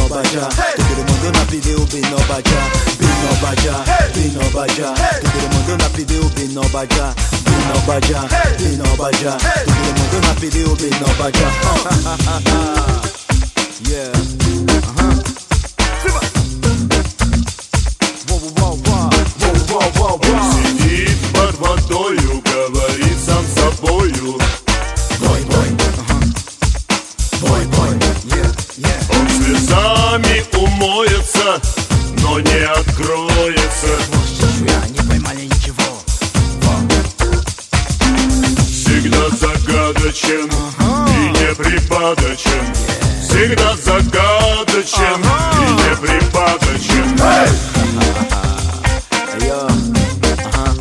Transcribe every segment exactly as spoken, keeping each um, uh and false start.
Binobaja, todo mundo na pediu Binobaja, Binobaja, Binobaja, todo mundo na pediu Binobaja, Binobaja, Binobaja, todo mundo na pediu Binobaja. Yeah, uh-huh. Он сидит под водою, говорит сам с собою. Бой, бой, uh-huh. Бой, бой, yeah, yeah. Он слезами умоется, но не откроется. Не поймали ничего. Всегда загадочен uh-huh. и неприпадочен. Yeah. Всегда загадочен uh-huh. и неприпадочен. Hey! Yo, uh-huh.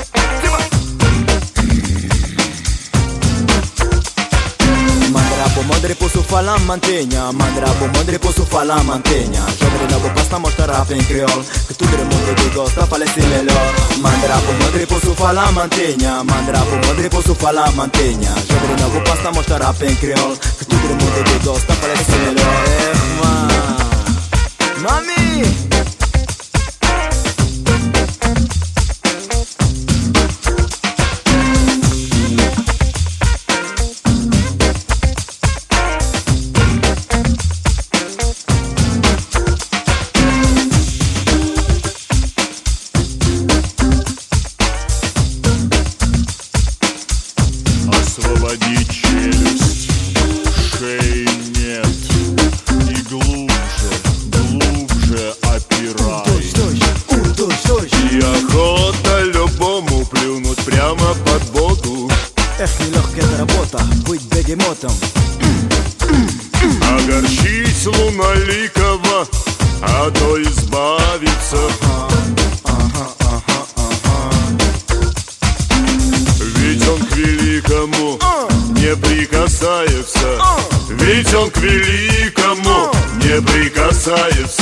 Mandrapo modre posso falar mantenha, mandrapo modre posso falar mantenha. Jovem da boca sta mostra rap in creole, che tutto il mondo ti gosta falesi melhor. Mandrapo modre posso falar mantenha, mandrapo modre posso falar mantenha. Jovem da boca sta mostra rap in creole, che tutto il mondo ti gosta falesi melhor. Eh, man, mami. Освободить челюсть, шеи нет. И глубже, глубже опирай. И охота любому плюнуть прямо под воду. Эх, нелегкая работа, быть бегемотом. Огорчить луналикого, а то избавиться. Ага, ага, ага. Ведь он к великому не прикасается. Ведь он к великому не прикасается.